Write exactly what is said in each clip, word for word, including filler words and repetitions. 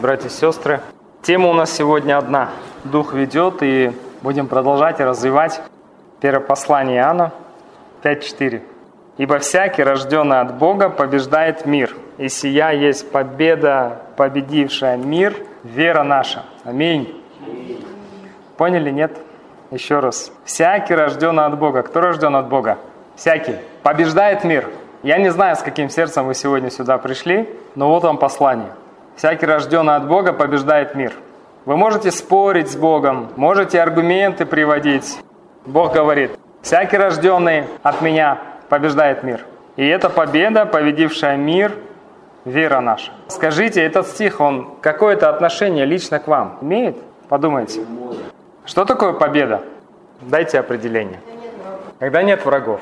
Братья и сестры, тема у нас сегодня одна. Дух ведет, и будем продолжать и развивать первое послание Иоанна пять четыре. «Ибо всякий, рожденный от Бога, побеждает мир, и сия есть победа, победившая мир, вера наша». Аминь. Поняли, нет? Еще раз. Всякий, рожденный от Бога. Кто рожден от Бога? Всякий. Побеждает мир. Я не знаю, с каким сердцем вы сегодня сюда пришли, но вот вам послание. Всякий, рожденный от Бога, побеждает мир. Вы можете спорить с Богом, можете аргументы приводить. Бог говорит, всякий, рожденный от Меня, побеждает мир. И эта победа, победившая мир, вера наша. Скажите, этот стих, он какое-то отношение лично к вам имеет? Подумайте. Что такое победа? Дайте определение. Когда нет врагов.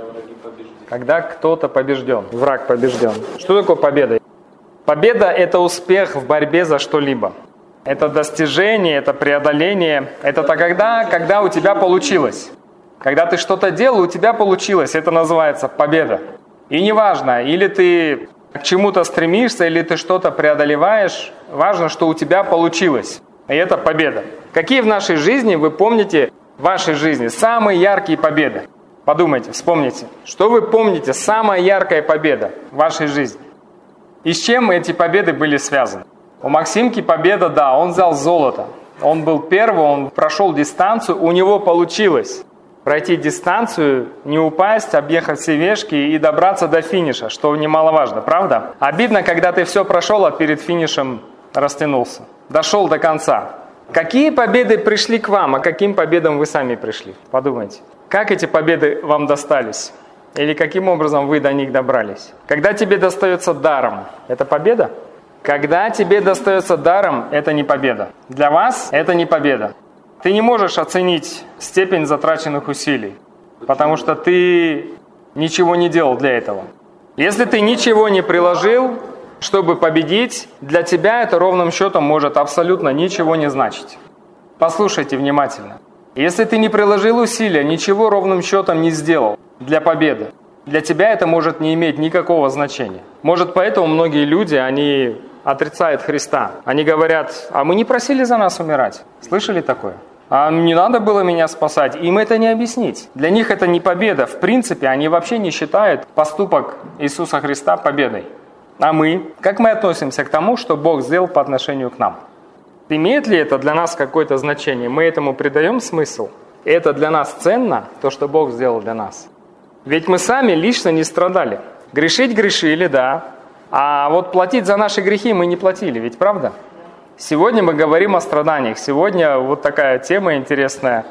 Когда кто-то побежден. Враг побежден. Что такое победа? Победа – это успех в борьбе за что-либо. Это достижение, это преодоление. Это тогда, когда у тебя получилось. Когда ты что-то делал, у тебя получилось. Это называется победа. И неважно, или ты к чему-то стремишься, или ты что-то преодолеваешь, важно, что у тебя получилось. И это победа. Какие в нашей жизни, вы помните, в вашей жизни самые яркие победы? Подумайте, вспомните. Что вы помните, самая яркая победа в вашей жизни? И с чем эти победы были связаны? У Максимки победа, да, он взял золото. Он был первым, он прошел дистанцию, у него получилось пройти дистанцию, не упасть, объехать все вешки и добраться до финиша, что немаловажно, правда? Обидно, когда ты все прошел, а перед финишем растянулся. Дошел до конца. Какие победы пришли к вам, а каким победам вы сами пришли? Подумайте. Как эти победы вам достались? Или каким образом вы до них добрались? Когда тебе достается даром, это победа? Когда тебе достается даром, это не победа. Для вас это не победа. Ты не можешь оценить степень затраченных усилий, потому что ты ничего не делал для этого. Если ты ничего не приложил, чтобы победить, для тебя это ровным счетом может абсолютно ничего не значить. Послушайте внимательно. Если ты не приложил усилия, ничего ровным счетом не сделал для победы, для тебя это может не иметь никакого значения. Может, поэтому многие люди, они отрицают Христа. Они говорят, а мы не просили за нас умирать. Слышали такое? А не надо было меня спасать. Им это не объяснить. Для них это не победа. В принципе, они вообще не считают поступок Иисуса Христа победой. А мы? Как мы относимся к тому, что Бог сделал по отношению к нам? Имеет ли это для нас какое-то значение? Мы этому придаем смысл? Это для нас ценно, то, что Бог сделал для нас? Ведь мы сами лично не страдали. Грешить грешили, да. А вот платить за наши грехи мы не платили, ведь правда? Сегодня мы говорим о страданиях. Сегодня вот такая тема интересная,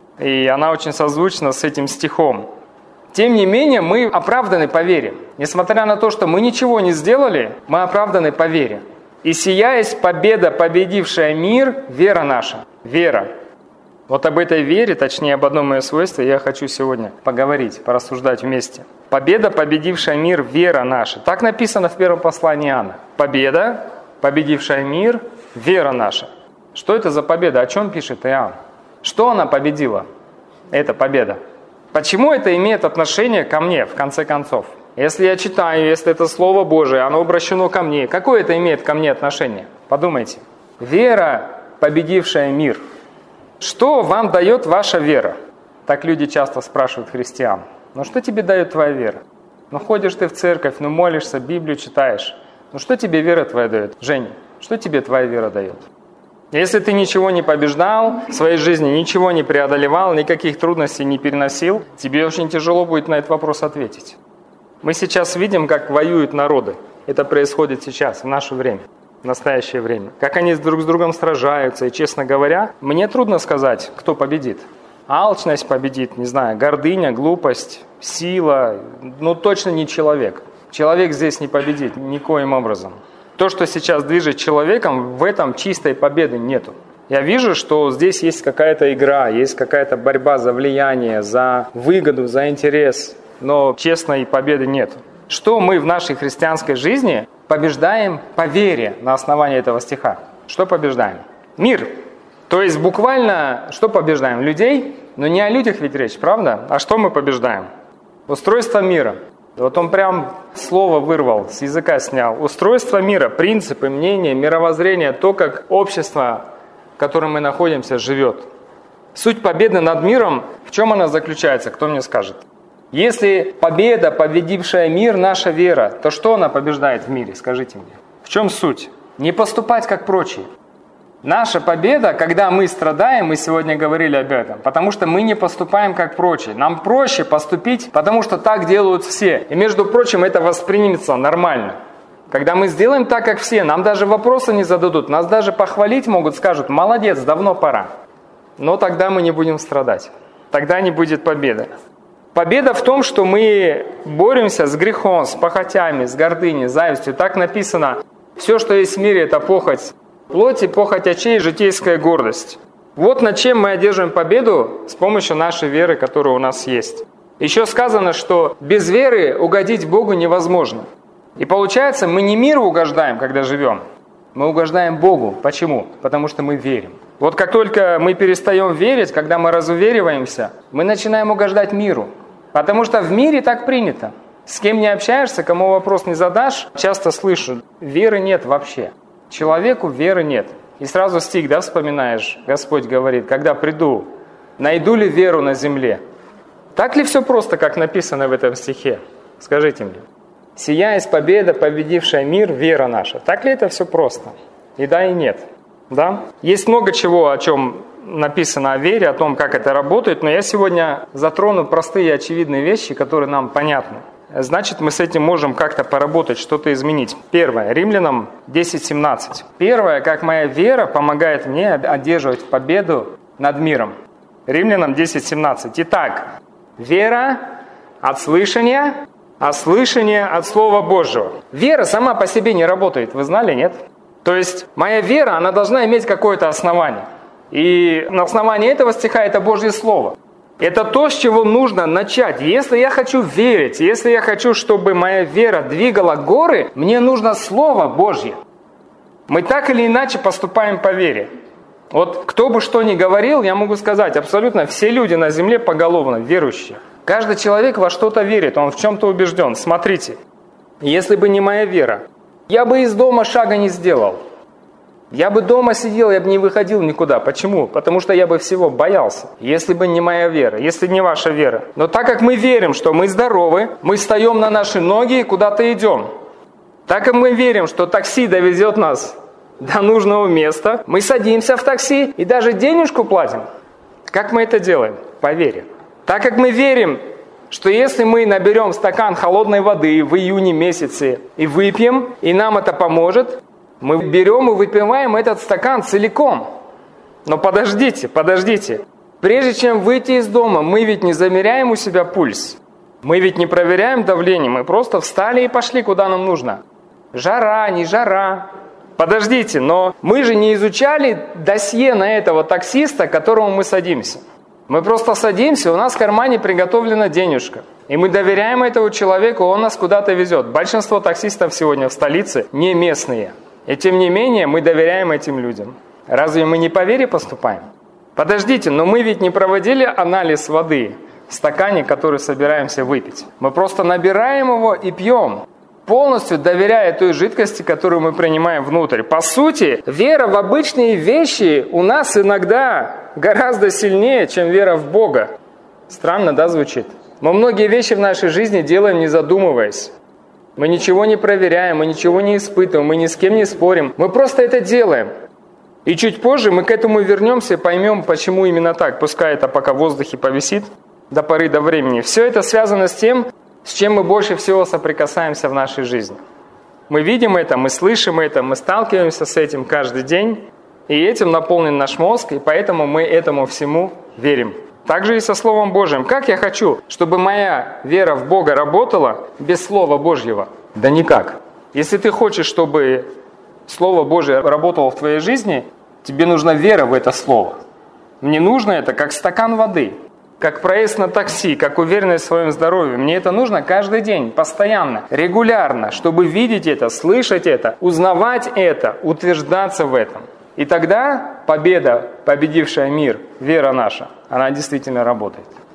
и она очень созвучна с этим стихом. Тем не менее, мы оправданы по вере. Несмотря на то, что мы ничего не сделали, мы оправданы по вере. И сия есть победа, победившая мир, вера наша. Вера. Вот об этой вере, точнее об одном ее свойстве, я хочу сегодня поговорить, порассуждать вместе. Победа, победившая мир, вера наша. Так написано в первом послании Иоанна. Победа, победившая мир, вера наша. Что это за победа? О чем пишет Иоанн? Что она победила? Эта победа. Почему это имеет отношение ко мне, в конце концов? Если я читаю, если это Слово Божие, оно обращено ко мне, какое это имеет ко мне отношение? Подумайте. Вера, победившая мир. Что вам дает ваша вера? Так люди часто спрашивают христиан. Ну что тебе дает твоя вера? Ну ходишь ты в церковь, ну молишься, Библию читаешь. Ну что тебе вера твоя дает? Жень, что тебе твоя вера дает? Если ты ничего не побеждал в своей жизни, ничего не преодолевал, никаких трудностей не переносил, тебе очень тяжело будет на этот вопрос ответить. Мы сейчас видим, как воюют народы. Это происходит сейчас, в наше время, в настоящее время. Как они друг с другом сражаются. И, честно говоря, мне трудно сказать, кто победит. Алчность победит, не знаю, гордыня, глупость, сила. Ну, точно не человек. Человек здесь не победит никоим образом. То, что сейчас движет человеком, в этом чистой победы нету. Я вижу, что здесь есть какая-то игра, есть какая-то борьба за влияние, за выгоду, за интерес. Но честной победы нет. Что мы в нашей христианской жизни побеждаем по вере на основании этого стиха? Что побеждаем? Мир. То есть буквально что побеждаем? Людей? Но не о людях ведь речь, правда? А что мы побеждаем? Устройство мира. Вот он прям слово вырвал, с языка снял. Устройство мира, принципы, мнения, мировоззрение, то, как общество, в котором мы находимся, живет. Суть победы над миром, в чем она заключается, кто мне скажет? Если победа, победившая мир, наша вера, то что она побеждает в мире, скажите мне? В чем суть? Не поступать как прочие. Наша победа, когда мы страдаем, мы сегодня говорили об этом, потому что мы не поступаем как прочие. Нам проще поступить, потому что так делают все. И, между прочим, это воспримется нормально. Когда мы сделаем так, как все, нам даже вопросы не зададут, нас даже похвалить могут, скажут: молодец, давно пора. Но тогда мы не будем страдать. Тогда не будет победы. Победа в том, что мы боремся с грехом, с похотями, с гордыней, с завистью. Так написано: все, что есть в мире, это похоть плоти, похоть очей, житейская гордость. Вот над чем мы одерживаем победу с помощью нашей веры, которая у нас есть. Еще сказано, что без веры угодить Богу невозможно. И получается, мы не миру угождаем, когда живем, мы угождаем Богу. Почему? Потому что мы верим. Вот как только мы перестаем верить, когда мы разувериваемся, мы начинаем угождать миру. Потому что в мире так принято. С кем не общаешься, кому вопрос не задашь, часто слышу: веры нет вообще. Человеку веры нет. И сразу стих, да, вспоминаешь? Господь говорит: когда приду, найду ли веру на земле? Так ли все просто, как написано в этом стихе? Скажите мне. Сия есть победа, победившая мир, вера наша. Так ли это все просто? И да, и нет. Да? Есть много чего, о чем написано о вере, о том, как это работает, но я сегодня затрону простые и очевидные вещи, которые нам понятны. Значит, мы с этим можем как-то поработать, что-то изменить. Первое. Римлянам десять семнадцать. Первое, как моя вера помогает мне одерживать победу над миром. Римлянам десять семнадцать. Итак, вера от слышания, а слышание от Слова Божьего. Вера сама по себе не работает, вы знали, нет? То есть моя вера, она должна иметь какое-то основание. И на основании этого стиха это Божье Слово. Это то, с чего нужно начать. Если я хочу верить, если я хочу, чтобы моя вера двигала горы, мне нужно Слово Божье. Мы так или иначе поступаем по вере. Вот кто бы что ни говорил, я могу сказать, абсолютно все люди на земле поголовно верующие. Каждый человек во что-то верит, он в чем-то убежден. Смотрите, если бы не моя вера, я бы из дома шага не сделал. Я бы дома сидел, я бы не выходил никуда. Почему? Потому что я бы всего боялся, если бы не моя вера, если не ваша вера. Но так как мы верим, что мы здоровы, мы встаем на наши ноги и куда-то идем. Так как мы верим, что такси довезет нас до нужного места, мы садимся в такси и даже денежку платим. Как мы это делаем? По вере. Так как мы верим, что если мы наберем стакан холодной воды в июне месяце и выпьем, и нам это поможет, мы берем и выпиваем этот стакан целиком. Но подождите, подождите. Прежде чем выйти из дома, мы ведь не замеряем у себя пульс. Мы ведь не проверяем давление, мы просто встали и пошли, куда нам нужно. Жара, не жара. Подождите, но мы же не изучали досье на этого таксиста, к которому мы садимся. Мы просто садимся, у нас в кармане приготовлена денежка. И мы доверяем этому человеку, он нас куда-то везет. Большинство таксистов сегодня в столице не местные. И тем не менее мы доверяем этим людям. Разве мы не по вере поступаем? Подождите, но мы ведь не проводили анализ воды в стакане, который собираемся выпить. Мы просто набираем его и пьем, полностью доверяя той жидкости, которую мы принимаем внутрь. По сути, вера в обычные вещи у нас иногда гораздо сильнее, чем вера в Бога. Странно, да, звучит? Мы многие вещи в нашей жизни делаем, не задумываясь. Мы ничего не проверяем, мы ничего не испытываем, мы ни с кем не спорим. Мы просто это делаем. И чуть позже мы к этому вернемся и поймем, почему именно так. Пускай это пока в воздухе повисит до поры до времени. Все это связано с тем, с чем мы больше всего соприкасаемся в нашей жизни. Мы видим это, мы слышим это, мы сталкиваемся с этим каждый день. И этим наполнен наш мозг, и поэтому мы этому всему верим. Также и со Словом Божьим. Как я хочу, чтобы моя вера в Бога работала без Слова Божьего? Да никак. Если ты хочешь, чтобы Слово Божье работало в твоей жизни, тебе нужна вера в это Слово. Мне нужно это как стакан воды, как проезд на такси, как уверенность в своем здоровье. Мне это нужно каждый день, постоянно, регулярно, чтобы видеть это, слышать это, узнавать это, утверждаться в этом. И тогда победа, победившая мир, вера наша, она действительно работает.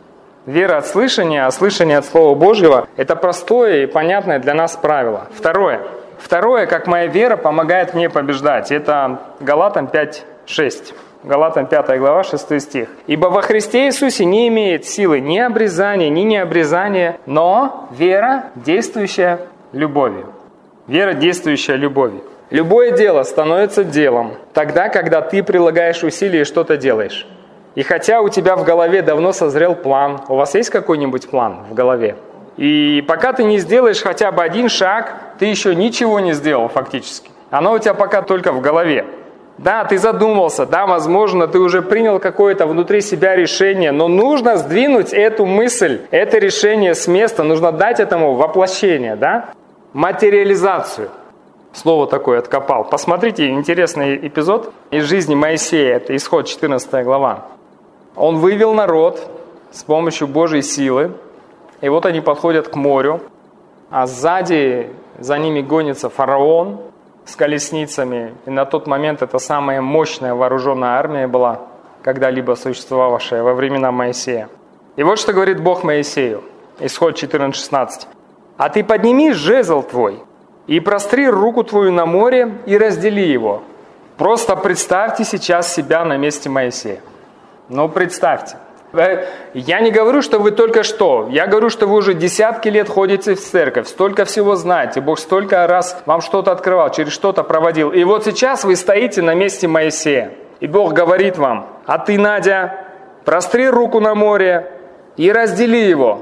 Вера от слышания, а слышание от Слова Божьего – это простое и понятное для нас правило. Второе. Второе, как моя вера помогает мне побеждать. Это Галатам пять шесть. Галатам пятая глава, шестой стих. «Ибо во Христе Иисусе не имеет силы ни обрезания, ни необрезания, но вера, действующая любовью». Вера, действующая любовью. Любое дело становится делом тогда, когда ты прилагаешь усилия и что-то делаешь. И хотя у тебя в голове давно созрел план, у вас есть какой-нибудь план в голове? И пока ты не сделаешь хотя бы один шаг, ты еще ничего не сделал фактически. Оно у тебя пока только в голове. Да, ты задумался, да, возможно, ты уже принял какое-то внутри себя решение, но нужно сдвинуть эту мысль, это решение с места, нужно дать этому воплощение, да, материализацию. Слово такое откопал. Посмотрите, интересный эпизод из жизни Моисея, это Исход четырнадцатая глава. Он вывел народ с помощью Божьей силы, и вот они подходят к морю, а сзади за ними гонится фараон с колесницами. И на тот момент это самая мощная вооруженная армия была, когда-либо существовавшая во времена Моисея. И вот что говорит Бог Моисею. Исход четырнадцать шестнадцать. «А ты подними жезл твой и простри руку твою на море и раздели его». Просто представьте сейчас себя на месте Моисея. Ну, представьте. Я не говорю, что вы только что. Я говорю, что вы уже десятки лет ходите в церковь, столько всего знаете. Бог столько раз вам что-то открывал, через что-то проводил. И вот сейчас вы стоите на месте Моисея. И Бог говорит вам: а ты, Надя, простри руку на море и раздели его.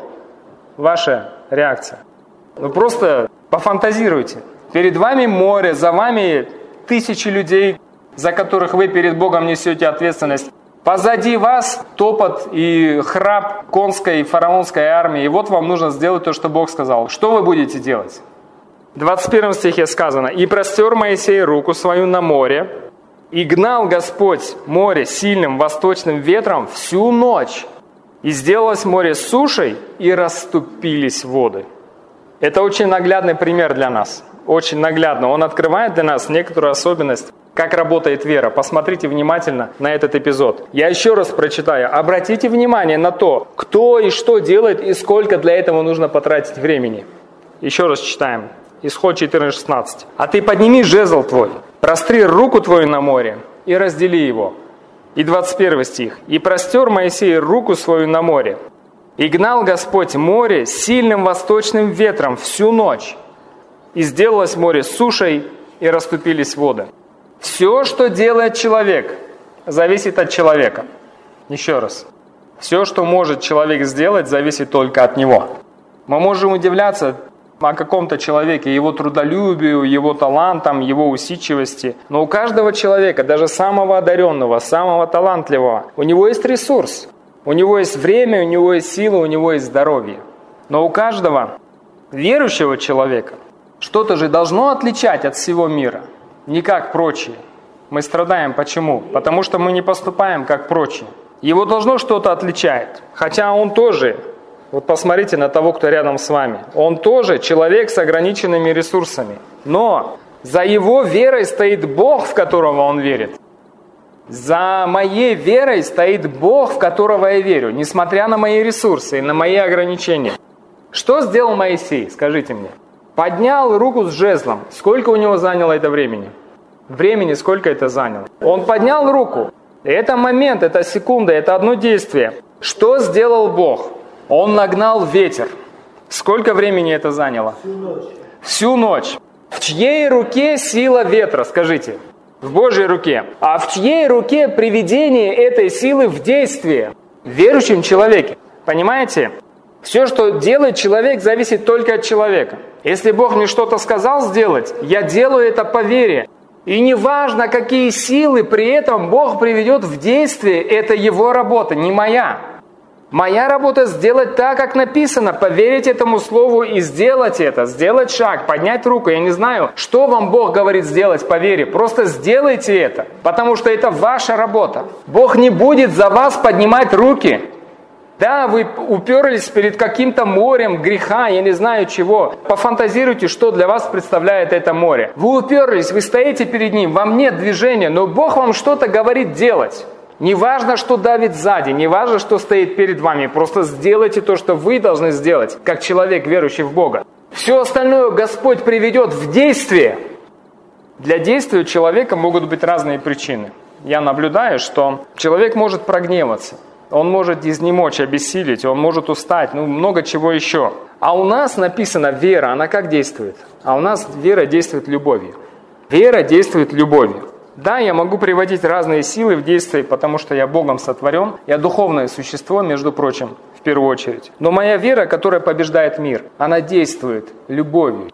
Ваша реакция. Ну просто пофантазируйте. Перед вами море, за вами тысячи людей, за которых вы перед Богом несете ответственность. Позади вас топот и храп конской и фараонской армии. И вот вам нужно сделать то, что Бог сказал. Что вы будете делать? В двадцать первом стихе сказано: «И простер Моисей руку свою на море, и гнал Господь море сильным восточным ветром всю ночь. И сделалось море сушей, и расступились воды». Это очень наглядный пример для нас. Очень наглядно. Он открывает для нас некоторую особенность, как работает вера. Посмотрите внимательно на этот эпизод. Я еще раз прочитаю. Обратите внимание на то, кто и что делает, и сколько для этого нужно потратить времени. Еще раз читаем. Исход четырнадцать шестнадцать. «А ты подними жезл твой, простри руку твою на море и раздели его». И двадцать первый стих. «И простер Моисей руку свою на море, и гнал Господь море сильным восточным ветром всю ночь. И сделалось море сушей, и расступились воды». Все, что делает человек, зависит от человека. Еще раз. Все, что может человек сделать, зависит только от него. Мы можем удивляться о каком-то человеке, его трудолюбию, его талантам, его усидчивости. Но у каждого человека, даже самого одаренного, самого талантливого, у него есть ресурс. У него есть время, у него есть сила, у него есть здоровье. Но у каждого верующего человека что-то же должно отличать от всего мира. Не как прочие. Мы страдаем. Почему? Потому что мы не поступаем как прочие. Его должно что-то отличать. Хотя он тоже, вот посмотрите на того, кто рядом с вами. Он тоже человек с ограниченными ресурсами. Но за его верой стоит Бог, в которого он верит. За моей верой стоит Бог, в которого я верю, несмотря на мои ресурсы и на мои ограничения. Что сделал Моисей, скажите мне? Поднял руку с жезлом. Сколько у него заняло это времени? Времени сколько это заняло? Он поднял руку. Это момент, это секунда, это одно действие. Что сделал Бог? Он нагнал ветер. Сколько времени это заняло? Всю ночь. Всю ночь. В чьей руке сила ветра, скажите? В Божьей руке. А в чьей руке приведение этой силы в действие? В верующем человеке. Понимаете? Все, что делает человек, зависит только от человека. Если Бог мне что-то сказал сделать, я делаю это по вере. И неважно, какие силы при этом Бог приведет в действие, это Его работа, не моя. Моя работа сделать так, как написано, поверить этому слову и сделать это, сделать шаг, поднять руку. Я не знаю, что вам Бог говорит сделать по вере, просто сделайте это, потому что это ваша работа. Бог не будет за вас поднимать руки. Да, вы уперлись перед каким-то морем греха, я не знаю чего. Пофантазируйте, что для вас представляет это море. Вы уперлись, вы стоите перед ним, вам нет движения, но Бог вам что-то говорит делать. Не важно, что давит сзади, не важно, что стоит перед вами. Просто сделайте то, что вы должны сделать, как человек, верующий в Бога. Все остальное Господь приведет в действие. Для действия у человека могут быть разные причины. Я наблюдаю, что человек может прогневаться, он может изнемочь, обессилить, он может устать, ну много чего еще. А у нас написано вера, она как действует? А у нас вера действует любовью. Вера действует любовью. Да, я могу приводить разные силы в действие, потому что я Богом сотворен, я духовное существо, между прочим, в первую очередь. Но моя вера, которая побеждает мир, она действует любовью.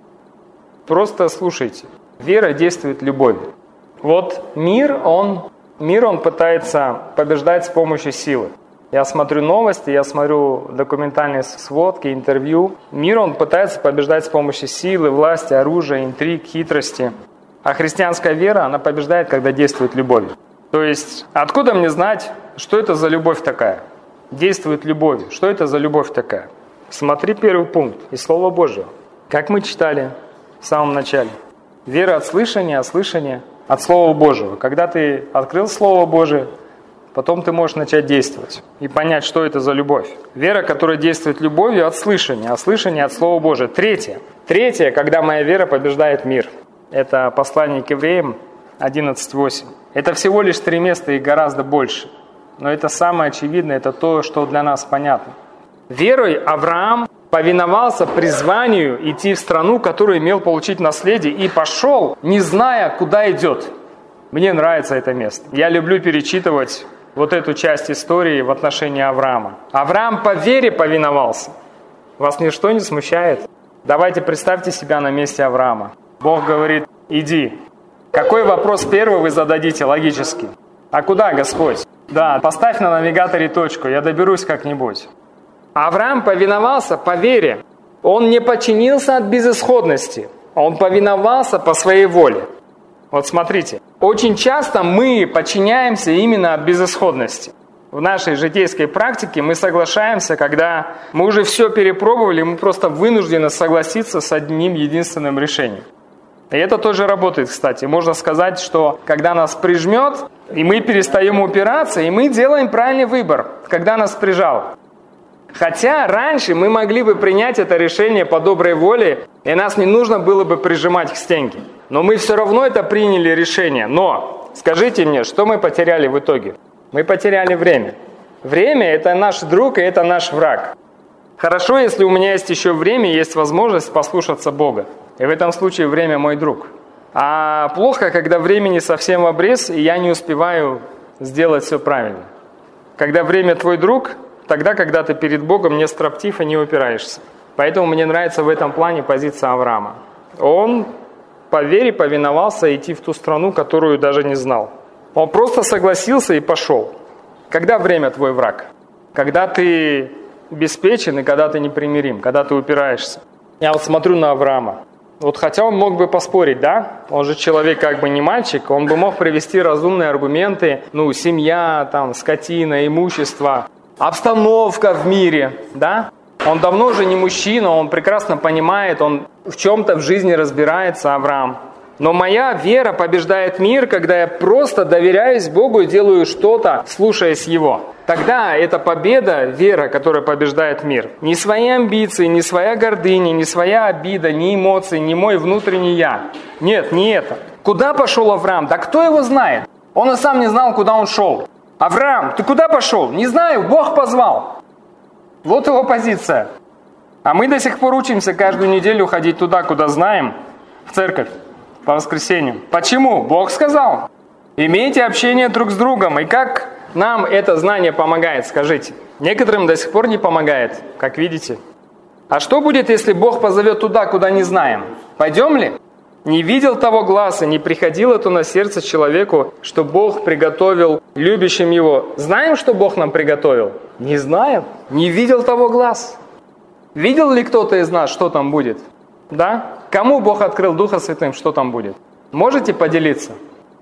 Просто слушайте. Вера действует любовью. Вот мир, он, мир, он пытается побеждать с помощью силы. Я смотрю новости, я смотрю документальные сводки, интервью. Мир, он пытается побеждать с помощью силы, власти, оружия, интриг, хитрости. А христианская вера, она побеждает, когда действует любовью. То есть, откуда мне знать, что это за любовь такая? Действует любовью. Что это за любовь такая? Смотри первый пункт из Слова Божьего. Как мы читали в самом начале. Вера от слышания, а слышание от Слова Божьего. Когда ты открыл Слово Божие, потом ты можешь начать действовать и понять, что это за любовь. Вера, которая действует любовью от слышания, а слышание от Слова Божия. Третье. Третье, когда моя вера побеждает мир. Это послание к Евреям одиннадцать восемь. Это всего лишь три места и гораздо больше. Но это самое очевидное, это то, что для нас понятно. Верой Авраам повиновался призванию идти в страну, которую имел получить наследие, и пошел, не зная, куда идет. Мне нравится это место. Я люблю перечитывать вот эту часть истории в отношении Авраама. Авраам по вере повиновался. Вас ничто не смущает? Давайте представьте себя на месте Авраама. Бог говорит, иди. Какой вопрос первый вы зададите логически? А куда, Господь? Да, поставь на навигаторе точку, я доберусь как-нибудь. Авраам повиновался по вере. Он не подчинился от безысходности. Он повиновался по своей воле. Вот смотрите, очень часто мы подчиняемся именно от безысходности. В нашей житейской практике мы соглашаемся, когда мы уже все перепробовали, мы просто вынуждены согласиться с одним единственным решением. И это тоже работает, кстати. Можно сказать, что когда нас прижмет, и мы перестаем упираться, и мы делаем правильный выбор, когда нас прижало. Хотя раньше мы могли бы принять это решение по доброй воле, и нас не нужно было бы прижимать к стенке. Но мы все равно это приняли решение. Но скажите мне, что мы потеряли в итоге? Мы потеряли время. Время – это наш друг, и это наш враг. Хорошо, если у меня есть еще время, есть возможность послушаться Бога. И в этом случае время мой друг. А плохо, когда времени совсем в обрез, и я не успеваю сделать все правильно. Когда время твой друг, тогда, когда ты перед Богом не строптив и не упираешься. Поэтому мне нравится в этом плане позиция Авраама. Он по вере повиновался идти в ту страну, которую даже не знал. Он просто согласился и пошел. Когда время твой враг? Когда ты беспечен и когда ты непримирим, когда ты упираешься. Я вот смотрю на Авраама. Вот хотя он мог бы поспорить, да? Он же человек как бы не мальчик, он бы мог привести разумные аргументы, ну, семья, там, скотина, имущество, обстановка в мире, да? Он давно уже не мужчина, он прекрасно понимает, он в чем-то в жизни разбирается, Авраам. Но моя вера побеждает мир, когда я просто доверяюсь Богу и делаю что-то, слушаясь Его. Тогда это победа, вера, которая побеждает мир. Не свои амбиции, не своя гордыня, не своя обида, не эмоции, не мой внутренний я. Нет, не это. Куда пошел Авраам? Да кто его знает? Он и сам не знал, куда он шел. Авраам, ты куда пошел? Не знаю, Бог позвал. Вот его позиция. А мы до сих пор учимся каждую неделю ходить туда, куда знаем, в церковь. По воскресеньям. Почему? Бог сказал. Имейте общение друг с другом. И как нам это знание помогает, скажите? Некоторым до сих пор не помогает, как видите. А что будет, если Бог позовет туда, куда не знаем? Пойдем ли? Не видел того глаз и не приходило то на сердце человеку, что Бог приготовил любящим его. Знаем, что Бог нам приготовил? Не знаем. Не видел того глаз. Видел ли кто-то из нас, что там будет? Да? Кому Бог открыл Духа Святым, что там будет? Можете поделиться?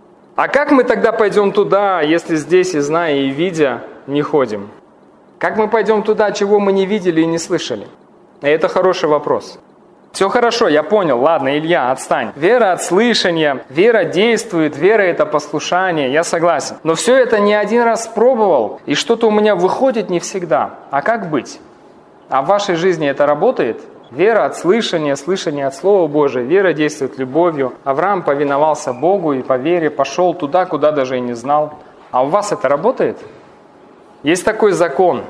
А как мы тогда пойдем туда, если здесь и зная, и видя, не ходим? Как мы пойдем туда, чего мы не видели и не слышали? И это хороший вопрос. Все хорошо, я понял. Ладно, Илья, отстань. Вера от слышания, вера действует, вера – это послушание, я согласен. Но все это не один раз пробовал, и что-то у меня выходит не всегда. А как быть? А в вашей жизни это работает? Вера от слышания, слышание от Слова Божия, вера действует любовью. Авраам повиновался Богу и по вере пошел туда, куда даже и не знал. А у вас это работает? Есть такой закон.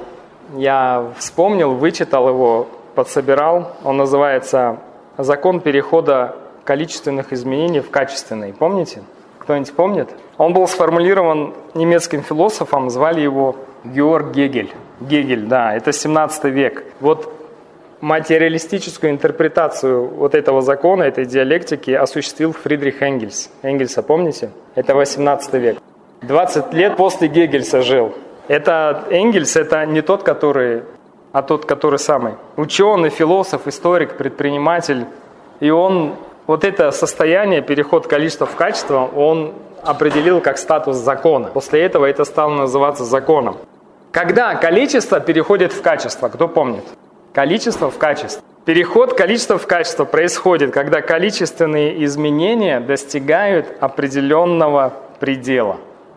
Я вспомнил, вычитал его, подсобирал. Он называется «Закон перехода количественных изменений в качественные». Помните? Кто-нибудь помнит? Он был сформулирован немецким философом, звали его Георг Гегель. Гегель, да, это семнадцатый век. Вот материалистическую интерпретацию вот этого закона, этой диалектики осуществил Фридрих Энгельс. Энгельса помните? Это восемнадцатый век. двадцать лет после Гегельса жил. Это Энгельс, это не тот, который, а тот, который самый. Ученый, философ, историк, предприниматель. И он вот это состояние, переход количества в качество, он определил как статус закона. После этого это стало называться законом. Когда количество переходит в качество, кто помнит? Количество в качество. Переход количества в качество происходит, когда количественные изменения достигают определенного предела.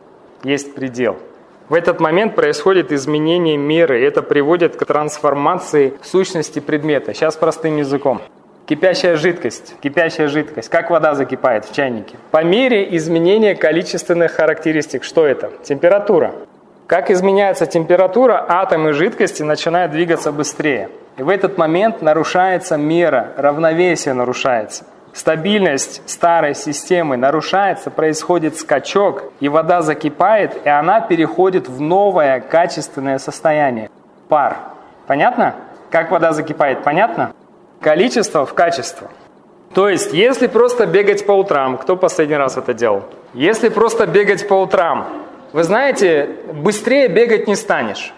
Есть предел. В этот момент происходит изменение меры, и это приводит к трансформации сущности предмета. Сейчас простым языком. Кипящая жидкость. Кипящая жидкость. Как вода закипает в чайнике? По мере изменения количественных характеристик. Что это? Температура. Как изменяется температура, атомы жидкости начинают двигаться быстрее. И в этот момент нарушается мера, равновесие нарушается. Стабильность старой системы нарушается, происходит скачок, и вода закипает, и она переходит в новое качественное состояние. Пар. Понятно? Как вода закипает? Понятно? Количество в качество. То есть, если просто бегать по утрам, кто последний раз это делал? Если просто бегать по утрам, вы знаете, быстрее бегать не станешь.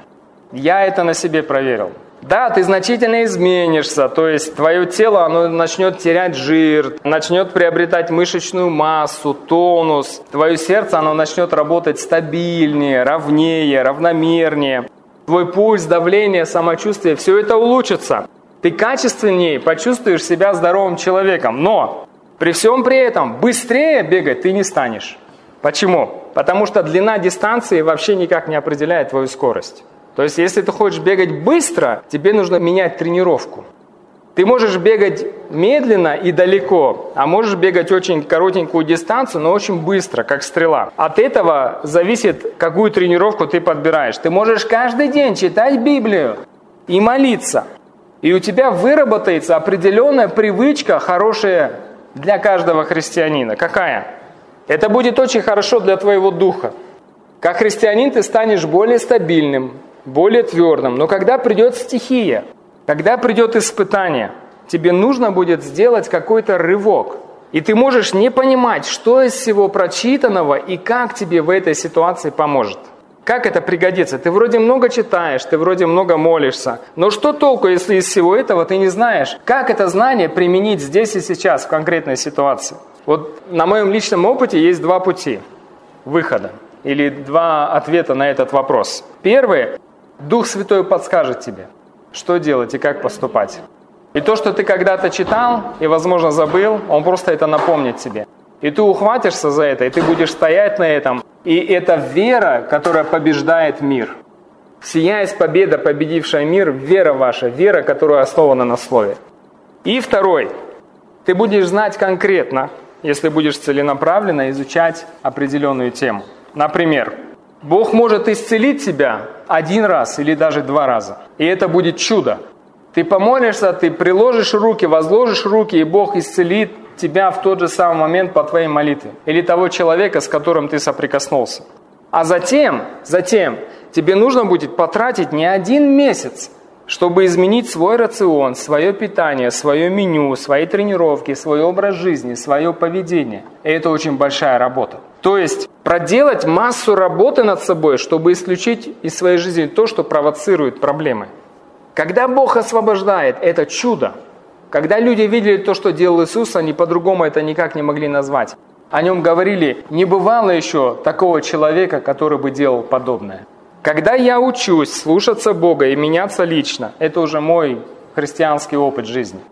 Я это на себе проверил. Да, ты значительно изменишься, то есть твое тело оно начнет терять жир, начнет приобретать мышечную массу, тонус. Твое сердце оно начнет работать стабильнее, ровнее, равномернее. Твой пульс, давление, самочувствие, все это улучшится. Ты качественнее почувствуешь себя здоровым человеком, но при всем при этом быстрее бегать ты не станешь. Почему? Потому что длина дистанции вообще никак не определяет твою скорость. То есть, если ты хочешь бегать быстро, тебе нужно менять тренировку. Ты можешь бегать медленно и далеко, а можешь бегать очень коротенькую дистанцию, но очень быстро, как стрела. От этого зависит, какую тренировку ты подбираешь. Ты можешь каждый день читать Библию и молиться. И у тебя выработается определенная привычка, хорошая для каждого христианина. Какая? Это будет очень хорошо для твоего духа. Как христианин ты станешь более стабильным, более твердым. Но когда придет стихия, когда придет испытание, тебе нужно будет сделать какой-то рывок. И ты можешь не понимать, что из всего прочитанного и как тебе в этой ситуации поможет. Как это пригодится? Ты вроде много читаешь, ты вроде много молишься. Но что толку, если из всего этого ты не знаешь, как это знание применить здесь и сейчас в конкретной ситуации? Вот на моем личном опыте есть два пути выхода или два ответа на этот вопрос. Первый – Дух Святой подскажет тебе, что делать и как поступать. И то, что ты когда-то читал и, возможно, забыл, Он просто это напомнит тебе. И ты ухватишься за это, и ты будешь стоять на этом. И это вера, которая побеждает мир. Сия есть победа, победившая мир, вера ваша, вера, которая основана на Слове. И второй. Ты будешь знать конкретно, если будешь целенаправленно изучать определенную тему. Например, Бог может исцелить тебя один раз или даже два раза. И это будет чудо. Ты помолишься, ты приложишь руки, возложишь руки, и Бог исцелит тебя в тот же самый момент по твоей молитве. Или того человека, с которым ты соприкоснулся. А затем, затем тебе нужно будет потратить не один месяц, чтобы изменить свой рацион, свое питание, свое меню, свои тренировки, свой образ жизни, свое поведение. И это очень большая работа. То есть проделать массу работы над собой, чтобы исключить из своей жизни то, что провоцирует проблемы. Когда Бог освобождает, это чудо. Когда люди видели то, что делал Иисус, они по-другому это никак не могли назвать. О нем говорили, не бывало еще такого человека, который бы делал подобное. Когда я учусь слушаться Бога и меняться лично, это уже мой христианский опыт жизни.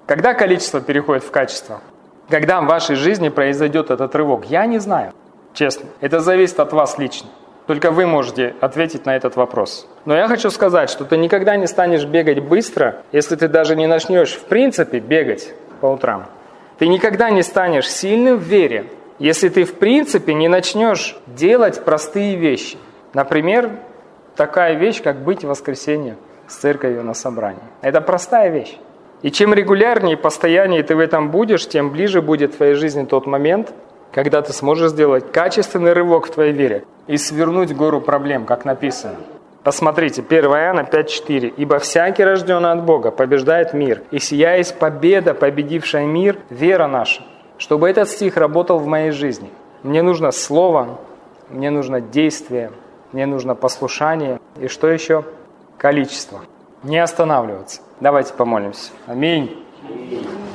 Когда количество переходит в качество? Когда в вашей жизни произойдет этот рывок? Я не знаю, честно. Это зависит от вас лично. Только вы можете ответить на этот вопрос. Но я хочу сказать, что ты никогда не станешь бегать быстро, если ты даже не начнешь в принципе бегать по утрам. Ты никогда не станешь сильным в вере, если ты в принципе не начнешь делать простые вещи. Например, такая вещь, как быть в воскресенье с церковью на собрании. Это простая вещь. И чем регулярнее и постояннее ты в этом будешь, тем ближе будет в твоей жизни тот момент, когда ты сможешь сделать качественный рывок в твоей вере и свернуть гору проблем, как написано. Посмотрите, первое Иоанна пять четыре. «Ибо всякий, рожденный от Бога, побеждает мир, и сия есть победа, победившая мир, вера наша». Чтобы этот стих работал в моей жизни, мне нужно слово, мне нужно действие, мне нужно послушание. И что еще? Количество. Не останавливаться. Давайте помолимся. Аминь.